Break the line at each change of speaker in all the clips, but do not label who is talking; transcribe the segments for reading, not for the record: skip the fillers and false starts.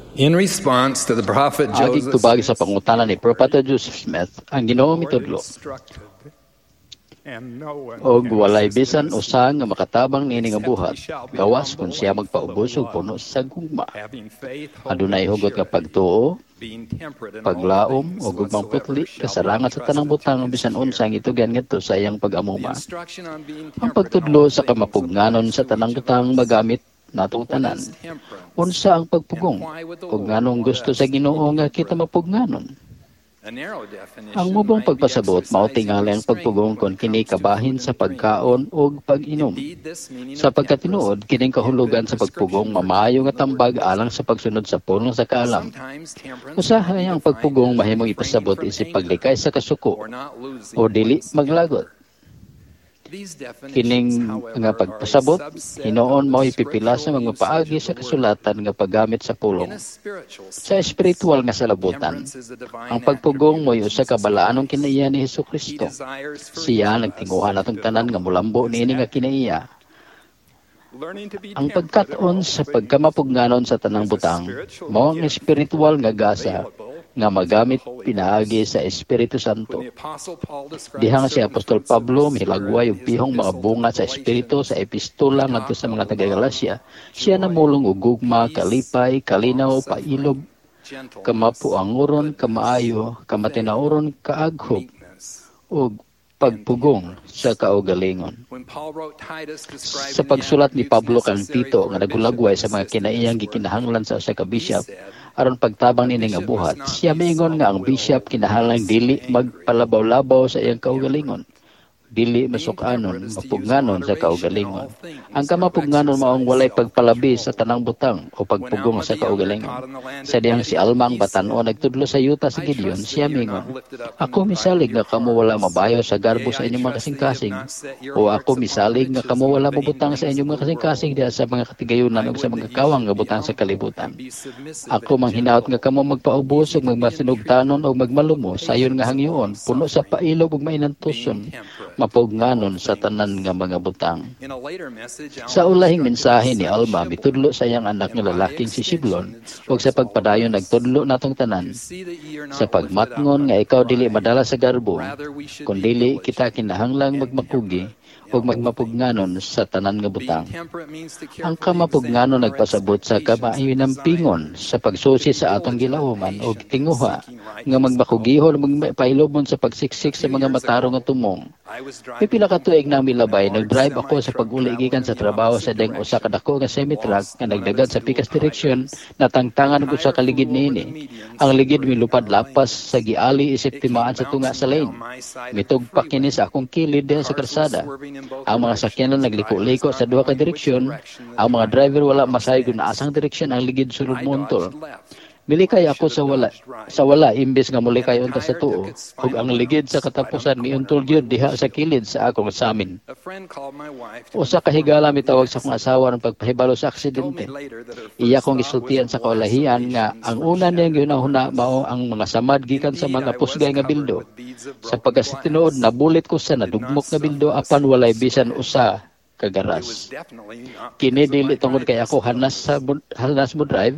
In response to the prophet
Aging
Joseph,
tubag sa pangutana ni Propeta Joseph Smith, ang Ginoo mitudlo, og walay bisan usa nga makatabang niini nga buhat, gawas kung siya magpaubos og puno sa gugma. Adunay hugot nga pagtuo, paglaom o gugmang putli, kasarangan sa tanang butang bisan unsa ang itugan ngadto sa iyang pag-amuma. Ang pagtudlo sa kamapugnanon sa tanang butang magamit natong tanan. Unsa ang pagpugong? Ug nganong gusto sa Ginoo nga kita mapugnanon? Ang mubong pagpasabot mao tingali ang pagpugong kon kini kabahin sa pagkaon o pag-inom. Sa pagkatinuod, kining kahulugan sa pagpugong mamayo nga tambag alang sa pagsunod sa pulong sa kaalam. Usahay ang pagpugong mahimong ipasabot isip paglikay sa kasuko o dili maglagot. Kining nga pagpasabot, hinoon mao ipipila sa mga paagi sa kasulatan nga paggamit sa pulong. Sa espiritual nga salabutan, ang pagpugong mo'y usa ka balaanong kinaiya ni Hesukristo. Siya nagtinguhan atong tanan nga mulambo niini nga kinaiya. Ang pagkat-on sa pagkamapugnanon sa tanang butang, mao ang espiritual nga gasa nga magamit pinaagi sa Espiritu Santo. Dihang si Apostol Pablo milagway og pihong mga bunga sa Espiritu sa epistola ngadto sa mga taga-Galacia, siya namulong og gugma, kalipay, kalinaw, pailog, kamapuanguron, kamaayo, kamatinauron, kaaghog, ug pagpugong sa kaugalingon. Sa pagsulat ni Pablo kang Tito nga nagulagway sa mga kinaiyang gikinahanglan sa usa ka bishop aron pagtabang nini nga buhat, siya miingon nga ang bishop kinahanglan dili magpalabaw-labaw sa iyang kaugalingon, dili masukanon, mapugnanon sa kaugalingon. Ang kamapugnanon mao ang walay pagpalabi sa tanang butang o pagpugong sa kaugalingon. Sa dihang si Almang batan-o nagtudlo sa yuta sa Gideon, siya mingon, ako misalig nga kamo wala mabayo sa garbo sa inyong mga kasing-kasing, o ako misalig nga kamo wala mabutang sa inyong mga kasing-kasing diha sa mga katigayunan o sa mga kawang nga butang sa kalibutan. Ako manghinaot nga kamo magpaubos o magmasinugtanon o magmalumo sayon nga hangyoon, puno sa pailog ug mainantuson, mapugnanon sa tanan nga mga butang. Sa ulahing mensahe ni Alma, mitudlo sa iyang anak nga lalaking si Siblon, ug sa pagpadayon nagtudlo natong tanan. Sa pagmatngon nga ikaw dili madala sa garbo, kun dili kita kinahanglang magmakugi, ug magmapugnanon sa tanan nga butang. Ang kamapugnanon nagpasabot sa kamaayunampingon sa pagsusi sa atong gilauman o tinguha nga magmakugihon ug magpailobon sa pagsiksik sa mga matarong nga tumong. Pipila ka tuig na milabay, nag-drive ako sa pag-uli gikan sa trabaho sa deng usa ka dako nga semi-truck nga nagdagad sa pikas direksyon natangtangan og usa ka ligid niini. Ang ligid milupad lapas sa giali isip timaan sa tunga sa lane. Mitugpak kini sa akong kilid diha sa kalsada. Ang mga sakyanan nagliko-liko sa duha ka direksyon. Ang mga driver wala masahay kung naasang direksyon ang ligid sulod montol. Milikay ako sa wala imbes nga mulikay unta sa tuo, ug ang ligid sa katapusan miuntol gyud diha sa kilid sa akong samin. Usa ka higala mitawag sa akong asawa ng pagpahibalo sa aksidente. Iya kong gisultian sa kaulahian nga ang una niyang ginahuna mao ang mga samad gikan sa mga pusgay nga bildo. Sa pagkasitinuod nabulit ko sa nadugmok nga bildo apan walay bisan usa kagaras. Kini dili tungod kay ako hanas mo drive,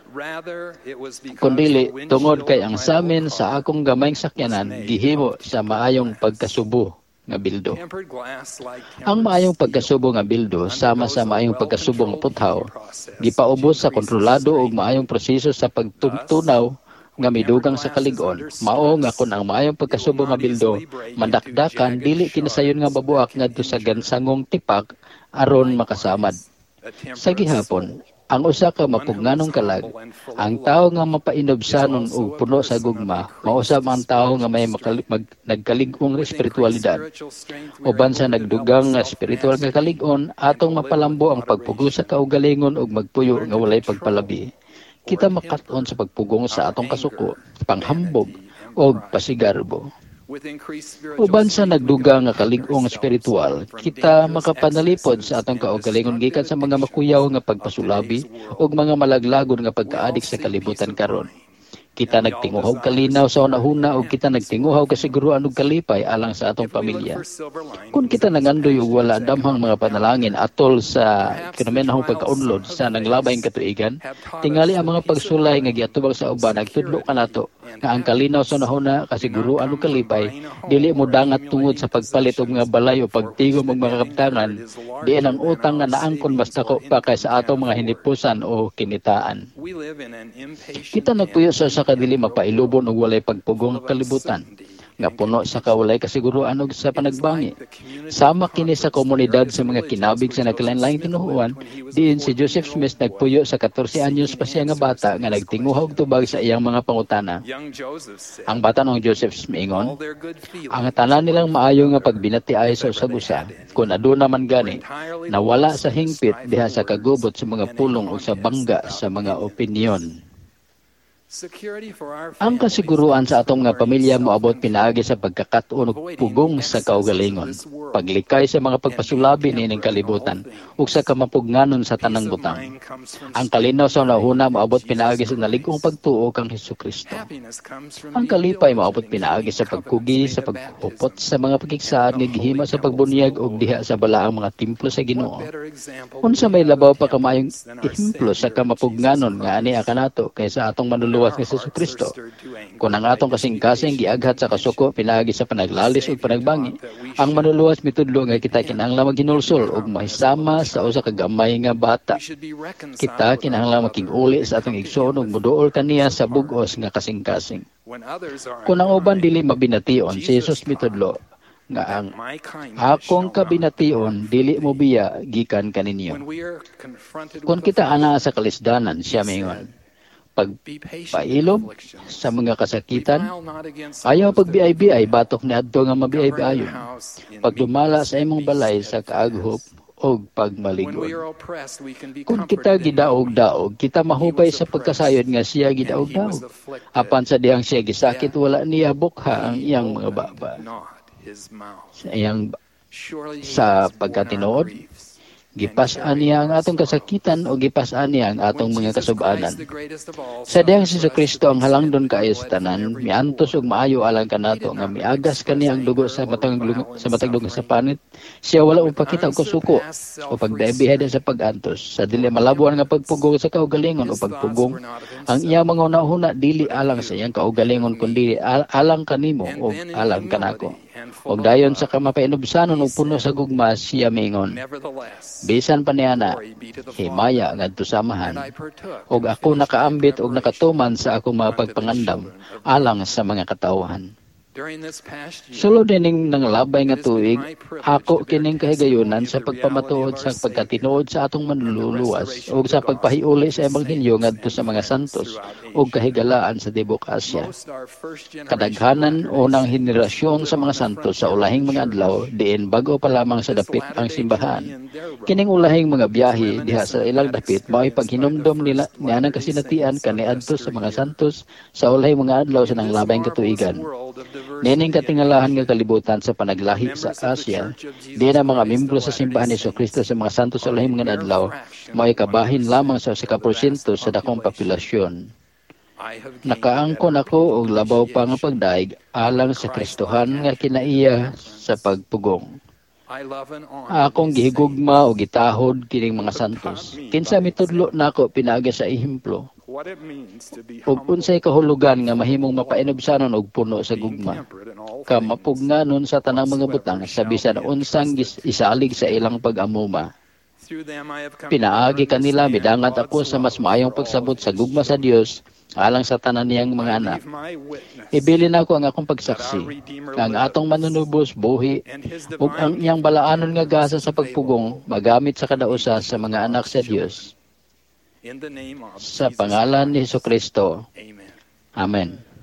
kundili tungod kay ang samin sa akong gamayng sakyanan gihimo sa maayong pagkasubo nga bildo. Ang maayong pagkasubo nga bildo sama sa maayong pagkasubo nga puthaw gipaubos sa kontrolado ug maayong proseso sa pagtunaw nga midugang sa kalig-on. Mao nga kun ang maayong pagkasubo nga bildo mandakdakan dili kinasayon nga mabuak ngadto sa gansangong tipak aron makasamad. Sa gihapon, ang usa ka mapugganong kalag, ang tao nga mapainobsanon og puno sa gugma, mausab ang tao nga may nagkalig-ong espiritualidad. Uban sa nagdugang nga espiritual nga kalig-on, atong mapalambo ang pagpugo sa kaugalingon ug magpuyo nga walay pagpalabi. Kita makat-on sa pagpugong sa atong kasuko, panghambog og pasigarbo. Uban sa nagduga nga kalig-ong espiritual, kita makapanalipod sa atong kaugalingon gikan sa mga makuyaw nga pagpasulabi ug mga malaglagon nga pagkaadik sa kalibutan karon. kita nagtinguhaw kalinaw sa unahuna o kita nagtinguhaw kasiguruan og kalipay alang sa atong pamilya. Kung kita nangandoy og wala damhang mga panalangin atol sa kinomenahong pagkaunlod sa naglabayng katuigan, tingali ang mga pagsulay nga giatubag sa uban nagtudlo kanato nga ang kalinaw sa unahuna kasiguruan og kalipay dili mo dangat tungod sa pagpalit og mga balay o pagtigom og mga kaptangan, diin ang utang nga naangkon mas dako pa kaysa atong mga hinipusan o kinitaan. Kita nagpuyo sa kadili mapailubon og walay pagpugong kalibutan nga puno sa kawalay kasiguruan og sa panagbangi. Sama kini sa komunidad sa mga kinabig sa nagkalain-laing tinuhuan, diin si Joseph Smith nagpuyo sa 14 anyos pa siya nga bata nga nagtinguhaw tubag sa iyang mga pangutana. Ang bata ng Joseph Smith ingon, ang tanan nilang maayo nga pagbinati ay sa usa-usa, kung aduna man gani, nawala sa hingpit diha sa kagubot sa mga pulong o sa bangga sa mga opinyon. Ang kasiguruan sa atong nga pamilya moabot pinaagi sa pagkakatuon ug pugong sa kaugalingon, paglikay sa mga pagpasulabi nining kalibutan ug sa kamapugnanon sa tanang butang. Ang kalinaw sa unahuna moabot pinaagi sa nalig-ong pagtuo kang Hesukristo. Ang kalipay moabot pinaagi sa pagkugi sa pagpupot sa mga pagigsaad nga gihimo sa pagbunyag ug diha sa balaang mga templo sa Ginoo. Unsa may labaw pa kamayong ehemplo sa kamapugnanon nga ani kanato kaysa atong manuluwas nga si Hesukristo. Kung ang atong kasing-kasing giaghat sa kasuko pinaagi sa panaglalis ug panagbangi, ang manuluwas mitudlo nga kita kinahanglan maghinulsol ug mahisama sa usa ka gamay nga bata. Kita kinahanglan makig-uli sa atong igsoon ug moduol kaniya sa bug-os nga kasing-kasing. Kung ang uban dili mabination, si Jesus mitudlo nga ang akong kabination dili mo biya gikan kaninyo. Kung kita ana sa kalisdanan, siya mingon, pagpailob sa mga kasakitan, ayaw pagbiay-biay, batok ni adto nga mabiay-biayon. Pagdumala sa imong balay sa kaaghop o pagmaligod. Kung kita gidaog-daog, kita mahupay sa pagkasayod nga siya gidaog-daog. Apan sa dihang siya gisakit, wala niya bukha ang iyang mga baba. Sa pagkatinuod, gipas-an niya ang atong kasakitan o gipas-an niya ang atong mga kasubanan. Sa diyang si Kristo ang halangdon kaayo sa tanan, miantos ug maayo alang kanato nga miagas kaniya ang dugo sa matag dugo sa panit. Siya wala upakita og kusuko o pagdaibihay sa pag-antos. Sa dili malabuan nga pagpugong sa kaugalingon o pagpugong, ang iya mga una-una dili alang sa iyang kaugalingon kundi alang kanimo o alang kanako. Og dayon sa kamapainubsanon ug puno sa gugma siya mingon, bisan pa niya na himaya ngadto samahan, og ako nakaambit og nakatuman sa akong mga pagpangandam alang sa mga katawhan. Sulod dining nanglabay nga tuig, ako kining kahigayunan sa pagpamatuod sa pagkatinuod sa atong manluluwas o sa pagpahiuli sa ebanghelyo ngadto sa mga santos o kahigalaan sa tibok Asya. Kadaghanan unang henerasyon sa mga santos sa ulahing mga adlaw diin bago pa lamang sa dapit ang simbahan. Kining ulahing mga biyahe diha sa ilang dapit mao'y paghinumdom nila nianang kasinatian kaniadto sa mga santos sa ulahing mga adlaw sa nanglabayng katuigan. Nining katingalahan nga kalibutan sa panaglahi sa Asya, di na mga membro sa simbahan ni Hesukristo sa mga santos sa ulahing mga adlaw, may kabahin lamang sa 1% sa dakong populasyon. Nakaangkon ako og labaw pa nga pagdaig alang sa Kristohan nga kinaiya sa pagpugong. Akong gihigugma o gitahod kining mga santos. Kinsa mitudlo nako pinaagi sa ehemplo. Ug unsay kahulugan nga mahimong mapainobsanon og puno sa gugma. Kamapugnanon sa tanang mga butang sa bisan unsang isalig sa ilang pag-amuma. Pinaagi kanila midangat ako sa mas maayong pagsabot sa gugma sa Dios alang sa tanan niyang mga anak. Ibilin ako ang akong pagsaksi, ang atong manunubos buhi ug ang iyang balaanon nga gasa sa pagpugong magamit sa kadausa sa mga anak sa Dios. Sa pangalan ni Hesukristo. Amen.